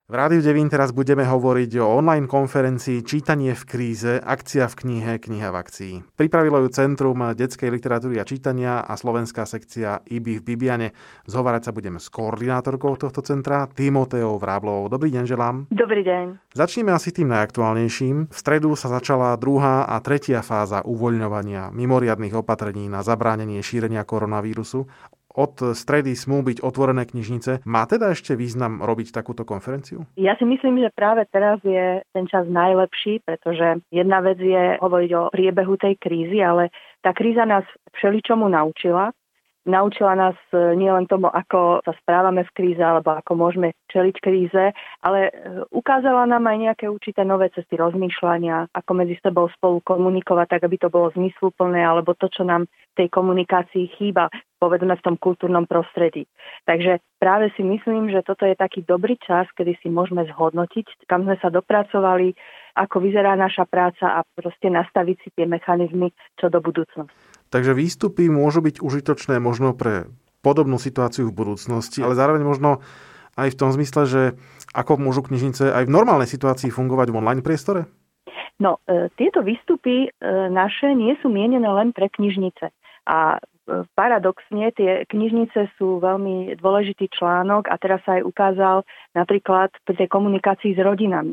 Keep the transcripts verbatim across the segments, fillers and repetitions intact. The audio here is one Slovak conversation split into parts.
V Rádiu Devín teraz budeme hovoriť o online konferencii Čítanie v kríze, akcia v knihe, kniha v akcii. Pripravilo ju Centrum detskej literatúry a čítania a slovenská sekcia í bé í v Bibiane. Zhovárať sa budeme s koordinátorkou tohto centra, Timoteou Vráblovou. Dobrý deň želám. Dobrý deň. Začneme asi tým najaktuálnejším. V stredu sa začala druhá a tretia fáza uvoľňovania mimoriadnych opatrení na zabránenie šírenia koronavírusu. Od stredy smú byť otvorené knižnice. Má teda ešte význam robiť takúto konferenciu? Ja si myslím, že práve teraz je ten čas najlepší, pretože jedna vec je hovoriť o priebehu tej krízy, ale tá kríza nás všeličomu naučila. Naučila nás nielen tomu, ako sa správame v kríze, alebo ako môžeme čeliť kríze, ale ukázala nám aj nejaké určité nové cesty rozmýšľania, ako medzi sebou spolu komunikovať, tak aby to bolo zmysluplné, alebo to, čo nám v tej komunikácii chýba, povedzme v tom kultúrnom prostredí. Takže práve si myslím, že toto je taký dobrý čas, kedy si môžeme zhodnotiť, kam sme sa dopracovali, ako vyzerá naša práca a proste nastaviť si tie mechanizmy čo do budúcnosti. Takže výstupy môžu byť užitočné možno pre podobnú situáciu v budúcnosti, ale zároveň možno aj v tom zmysle, že ako môžu knižnice aj v normálnej situácii fungovať v online priestore? No, e, tieto výstupy e, naše nie sú mienené len pre knižnice. A e, paradoxne tie knižnice sú veľmi dôležitý článok a teraz sa aj ukázal napríklad pri tej komunikácii s rodinami.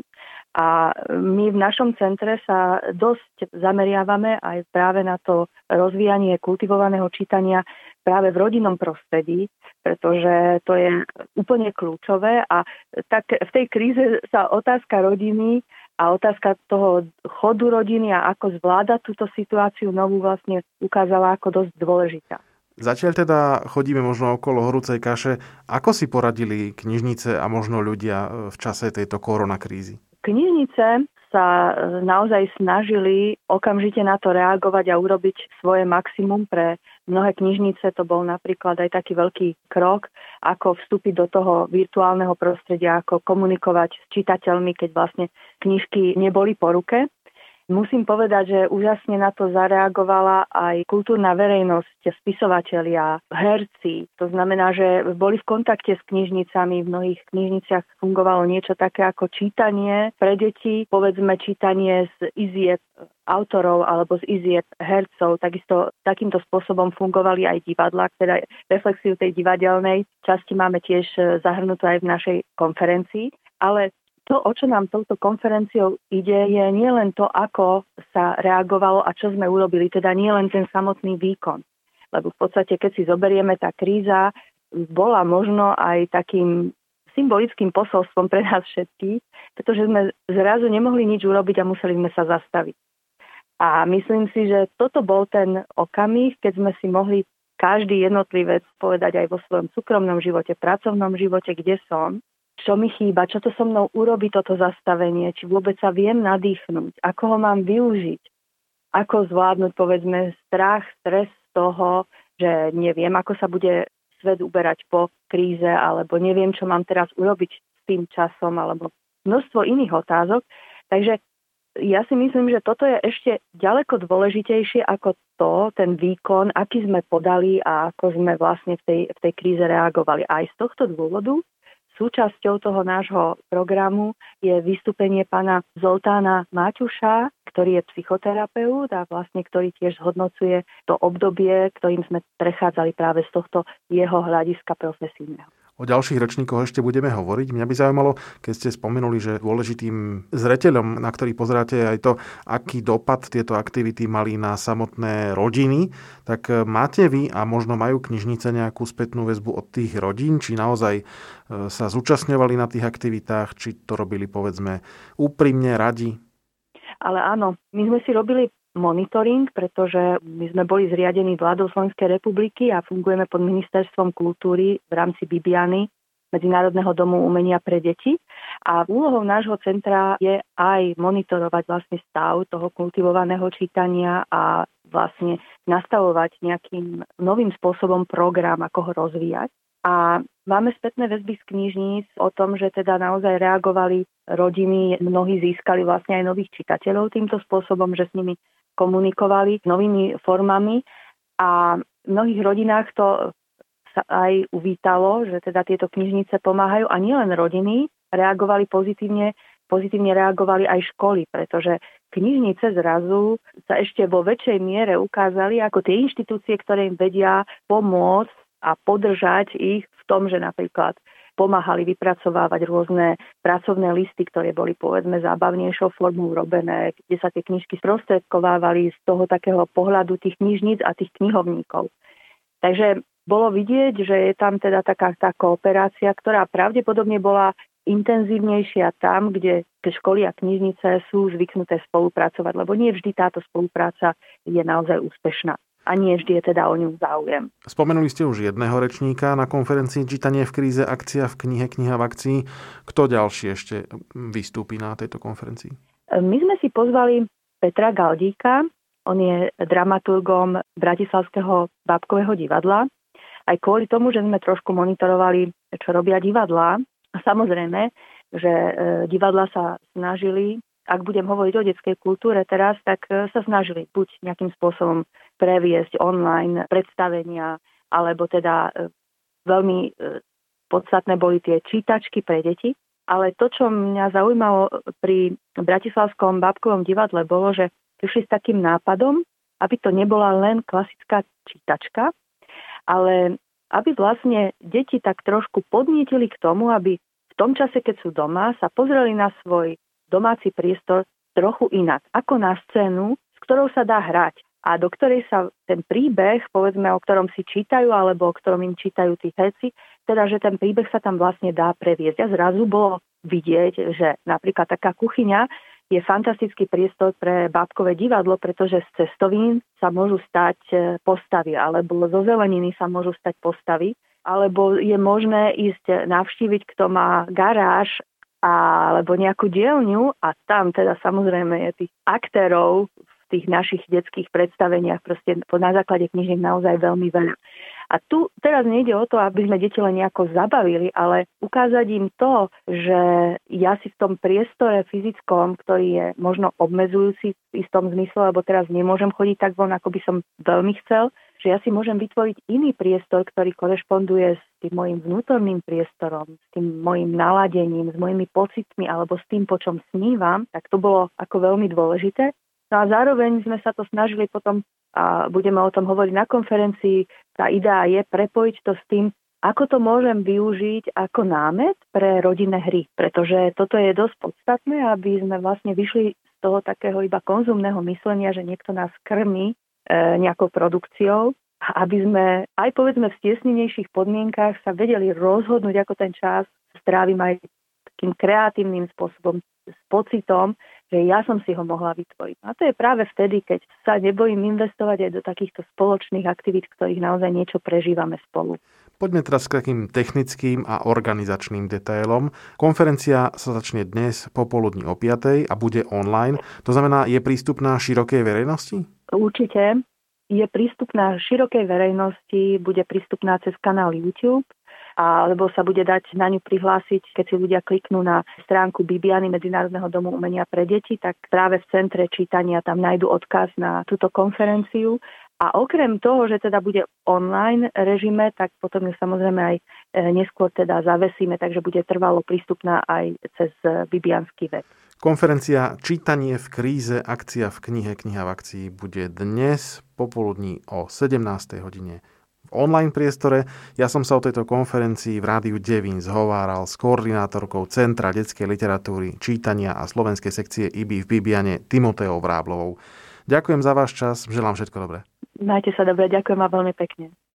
A my v našom centre sa dosť zameriavame aj práve na to rozvíjanie kultivovaného čítania práve v rodinnom prostredí, pretože to je úplne kľúčové a tak v tej kríze sa otázka rodiny a otázka toho chodu rodiny a ako zvládať túto situáciu novú vlastne ukázala ako dosť dôležitá. Zatiaľ teda chodíme možno okolo horúcej kaše. Ako si poradili knižnice a možno ľudia v čase tejto koronakrízy? Knižnice sa naozaj snažili okamžite na to reagovať a urobiť svoje maximum. Pre mnohé knižnice to bol napríklad aj taký veľký krok, ako vstúpiť do toho virtuálneho prostredia, ako komunikovať s čitateľmi, keď vlastne knižky neboli po ruke. Musím povedať, že úžasne na to zareagovala aj kultúrna verejnosť, spisovatelia, herci. To znamená, že boli v kontakte s knižnicami. V mnohých knižniciach fungovalo niečo také ako čítanie pre deti, povedzme čítanie z izieb autorov alebo z izieb hercov. Takisto takýmto spôsobom fungovali aj divadlá, teda reflexiu tej divadelnej časti máme tiež zahrnutú aj v našej konferencii. Ale to, o čo nám touto konferenciou ide, je nielen to, ako sa reagovalo a čo sme urobili, teda nielen ten samotný výkon. Lebo v podstate, keď si zoberieme, tá kríza bola možno aj takým symbolickým posolstvom pre nás všetkých, pretože sme zrazu nemohli nič urobiť a museli sme sa zastaviť. A myslím si, že toto bol ten okamih, keď sme si mohli každý jednotlivec povedať aj vo svojom súkromnom živote, pracovnom živote, kde som, čo mi chýba, čo to so mnou urobí toto zastavenie, či vôbec sa viem nadýchnuť, ako ho mám využiť, ako zvládnuť, povedzme, strach, stres z toho, že neviem, ako sa bude svet uberať po kríze, alebo neviem, čo mám teraz urobiť s tým časom, alebo množstvo iných otázok. Takže ja si myslím, že toto je ešte ďaleko dôležitejšie ako to, ten výkon, aký sme podali a ako sme vlastne v tej, v tej kríze reagovali. Aj z tohto dôvodu súčasťou toho nášho programu je vystúpenie pána Zoltána Maťuša, ktorý je psychoterapeut a vlastne ktorý tiež zhodnocuje to obdobie, ktorým sme prechádzali práve z tohto jeho hľadiska profesijného. O ďalších ročníkoch ešte budeme hovoriť. Mňa by zaujímalo, keď ste spomenuli, že dôležitým zreteľom, na ktorý pozeráte, je aj to, aký dopad tieto aktivity mali na samotné rodiny, tak máte vy a možno majú knižnice nejakú spätnú väzbu od tých rodín, či naozaj sa zúčastňovali na tých aktivitách, či to robili, povedzme, úprimne, radi? Ale áno, my sme si robili monitoring, pretože my sme boli zriadení vládou Slovenskej republiky a fungujeme pod Ministerstvom kultúry v rámci Bibiany, Medzinárodného domu umenia pre deti. A úlohou nášho centra je aj monitorovať vlastne stav toho kultivovaného čítania a vlastne nastavovať nejakým novým spôsobom program, ako ho rozvíjať. A máme spätné väzby z knižníc o tom, že teda naozaj reagovali rodiny, mnohí získali vlastne aj nových čitateľov týmto spôsobom, že s nimi komunikovali novými formami a v mnohých rodinách to sa aj uvítalo, že teda tieto knižnice pomáhajú a nielen rodiny, reagovali pozitívne, pozitívne reagovali aj školy, pretože knižnice zrazu sa ešte vo väčšej miere ukázali ako tie inštitúcie, ktoré im vedia pomôcť a podržať ich v tom, že napríklad pomáhali vypracovávať rôzne pracovné listy, ktoré boli povedzme zábavnejšou formou robené, kde sa tie knižky sprostredkovávali z toho takého pohľadu tých knižníc a tých knihovníkov. Takže bolo vidieť, že je tam teda taká tá kooperácia, ktorá pravdepodobne bola intenzívnejšia tam, kde školy a knižnice sú zvyknuté spolupracovať, lebo nie vždy táto spolupráca je naozaj úspešná. A nie vždy je teda o ňu záujem. Spomenuli ste už jedného rečníka na konferencii Čítanie v kríze, akcia v knihe, kniha v akcii. Kto ďalší ešte vystúpi na tejto konferencii? My sme si pozvali Petra Galdíka. On je dramaturgom Bratislavského bábkového divadla. Aj kvôli tomu, že sme trošku monitorovali, čo robia divadlá. A samozrejme, že divadlá sa snažili, ak budem hovoriť o detskej kultúre teraz, tak sa snažili buď nejakým spôsobom previesť online predstavenia, alebo teda veľmi podstatné boli tie čítačky pre deti. Ale to, čo mňa zaujímalo pri Bratislavskom bábkovom divadle, bolo, že prišli s takým nápadom, aby to nebola len klasická čítačka, ale aby vlastne deti tak trošku podnietili k tomu, aby v tom čase, keď sú doma, sa pozreli na svoj domáci priestor trochu inak, ako na scénu, s ktorou sa dá hrať a do ktorej sa ten príbeh, povedzme, o ktorom si čítajú alebo o ktorom im čítajú tí herci, teda, že ten príbeh sa tam vlastne dá previesť. A zrazu bolo vidieť, že napríklad taká kuchyňa je fantastický priestor pre bábkové divadlo, pretože z cestovín sa môžu stať postavy, alebo zo zeleniny sa môžu stať postavy, alebo je možné ísť navštíviť, kto má garáž alebo nejakú dielňu a tam teda samozrejme je tých aktérov v tých našich detských predstaveniach proste na základe knižiek naozaj veľmi veľa. A tu teraz nejde o to, aby sme deti len nejako zabavili, ale ukázať im to, že ja si v tom priestore fyzickom, ktorý je možno obmedzujúci v istom zmysle, lebo teraz nemôžem chodiť tak von, ako by som veľmi chcel, že ja si môžem vytvoriť iný priestor, ktorý korešponduje s tým mojim vnútorným priestorom, s tým mojim naladením, s mojimi pocitmi alebo s tým, po čom snívam, tak to bolo ako veľmi dôležité. No a zároveň sme sa to snažili potom, a budeme o tom hovoriť na konferencii, tá idea je prepojiť to s tým, ako to môžem využiť ako námet pre rodinné hry. Pretože toto je dosť podstatné, aby sme vlastne vyšli z toho takého iba konzumného myslenia, že niekto nás krmí nejakou produkciou, aby sme aj povedzme v stiesnenejších podmienkách sa vedeli rozhodnúť, ako ten čas strávim aj takým kreatívnym spôsobom, s pocitom, že ja som si ho mohla vytvoriť. A to je práve vtedy, keď sa nebojím investovať aj do takýchto spoločných aktivít, ktorých naozaj niečo prežívame spolu. Poďme teraz k takým technickým a organizačným detailom. Konferencia sa začne dnes popoludní o piatej a bude online. To znamená, je prístupná širokej verejnosti? Určite. Je prístupná širokej verejnosti, bude prístupná cez kanál YouTube, alebo sa bude dať na ňu prihlásiť, keď si ľudia kliknú na stránku Bibiany Medzinárodného domu umenia pre deti, tak práve v centre čítania tam nájdu odkaz na túto konferenciu. A okrem toho, že teda bude online režime, tak potom ju samozrejme aj neskôr teda zavesíme, takže bude trvalo prístupná aj cez bibianský web. Konferencia Čítanie v kríze, akcia v knihe, kniha v akcii bude dnes popoludní o sedemnástej hodine v online priestore. Ja som sa o tejto konferencii v Rádiu Devín zhováral s koordinátorkou Centra detskej literatúry, čítania a slovenskej sekcie í bé í v Bibiane Timoteou Vráblovou. Ďakujem za váš čas, želám všetko dobré. Majte sa dobre, ďakujem vám veľmi pekne.